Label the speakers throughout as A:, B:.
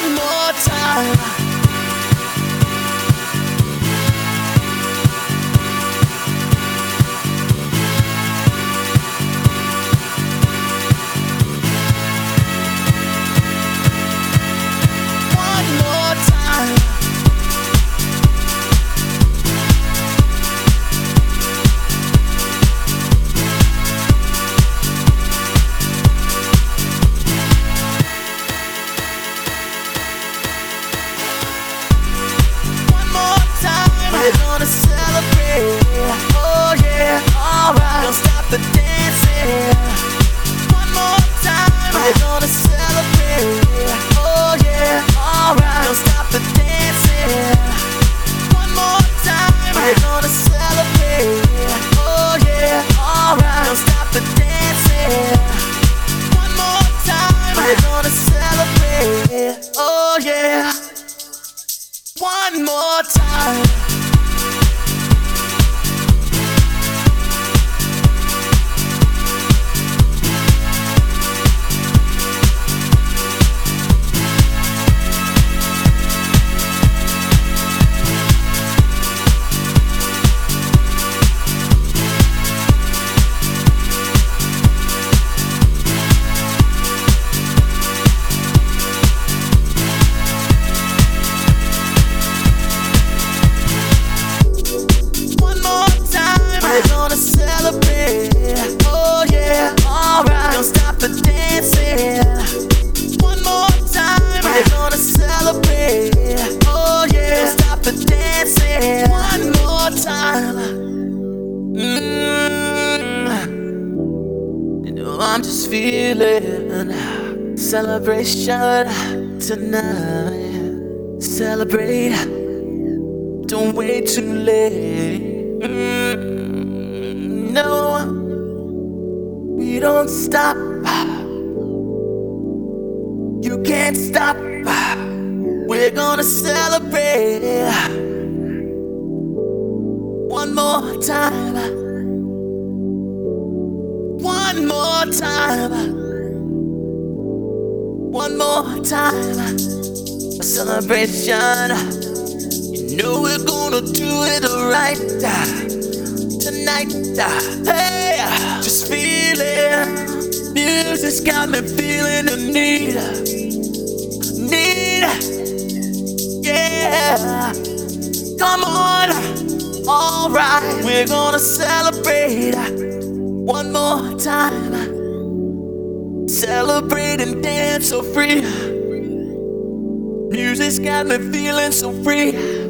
A: One more time. One more time. We're gonna celebrate, oh yeah, alright. Don't stop the dancing. One more time. We're gonna celebrate, oh yeah, alright. Don't stop the dancing. One more time. We're gonna celebrate, oh yeah, alright. Don't stop the dancing. One more time. We're gonna celebrate, oh yeah. One more time. We're gonna celebrate, oh yeah, alright. Don't stop the dancing. One more time. We're gonna celebrate, oh yeah. Don't stop the dancing. One more time. You know I'm just feeling celebration tonight. Celebrate, don't wait too late. No, we don't stop. You can't stop. We're gonna celebrate. One more time. One more time. One more time. A celebration. You know we're gonna do it right tonight. Hey, just feeling. Music's got me feeling the need. Yeah. Come on. Alright, we're gonna celebrate one more time. Celebrate and dance so free. Music's got me feeling so free.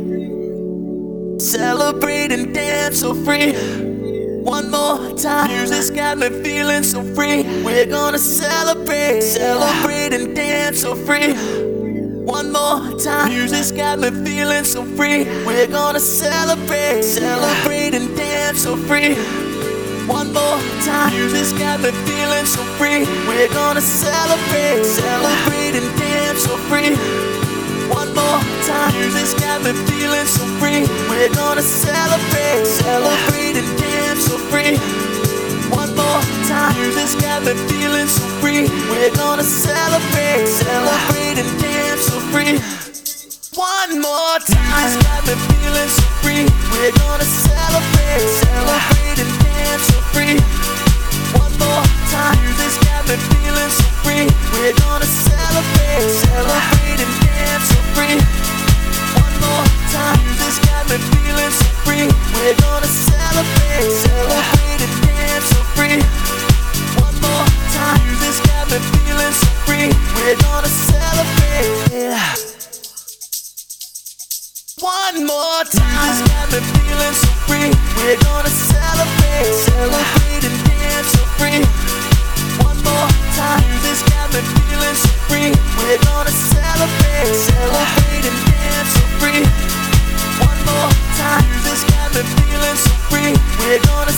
A: Celebrate and dance so free. One more time. Music's got me feeling so free. We're gonna celebrate. Celebrate and dance so free. One more time. Music's got me feeling so free. We're gonna celebrate. Celebrate and dance so free. One more time. Music's got me feeling so free. We're gonna celebrate. Celebrate and dance so free. One more time. Music's got me feeling so free. We're gonna celebrate. Celebrate and dance so free. One more time. Music's got me feeling so free. We're gonna celebrate. Celebrate and dance so free. One more time. Music's got me feeling so free. We're gonna celebrate. Celebrate and dance so free. One more time. Music's got me feeling so free. We're gonna celebrate. Celebrate and dance so free. One more time. Music's got me feeling so free. We're gonna celebrate. Celebrate and dance so free. One more time. Music's got me feeling so free. We're gonna celebrate. One more time. Music's got me feeling so free. We're gonna celebrate. Celebrate and dance so free. One more time. Music's got me feeling so free. We're gonna celebrate. Celebrate and dance so free. One more time. Music's got me feeling so free. We're gonna